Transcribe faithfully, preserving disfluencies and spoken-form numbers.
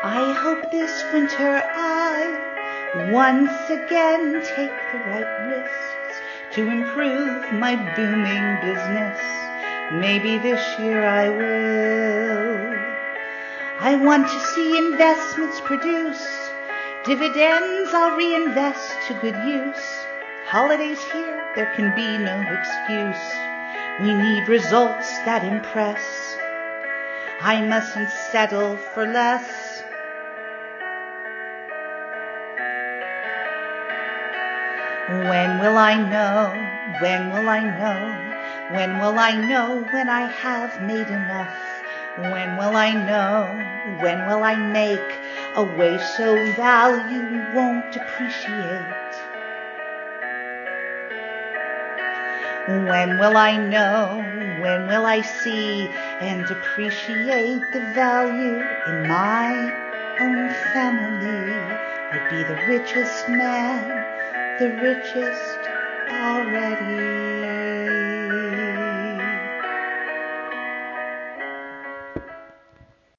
I hope this winter I once again take the right risks to improve my booming business. Maybe this year I will. I want to see investments produce dividends I'll reinvest to good use. Holidays here, there can be no excuse. We need results that impress. I mustn't settle for less. When will I know? When will I know? When will I know when I have made enough? When will I know? When will I make a way so value won't depreciate? When will I know? When will I see and appreciate the value in my own family? I'd be the richest man, the richest already.